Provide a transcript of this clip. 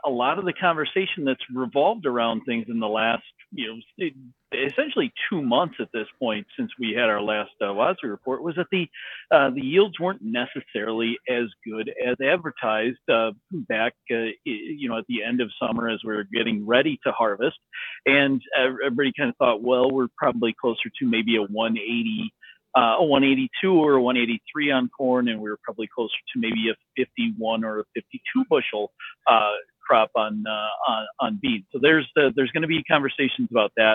a lot of the conversation that's revolved around things in the last, essentially 2 months at this point since we had our last WASDE report was that the yields weren't necessarily as good as advertised back, at the end of summer as we were getting ready to harvest, and everybody kind of thought, well, we're probably closer to maybe a 182 or a 183 on corn, and we were probably closer to maybe a 51 or a 52 bushel crop on beans. So there's going to be conversations about that.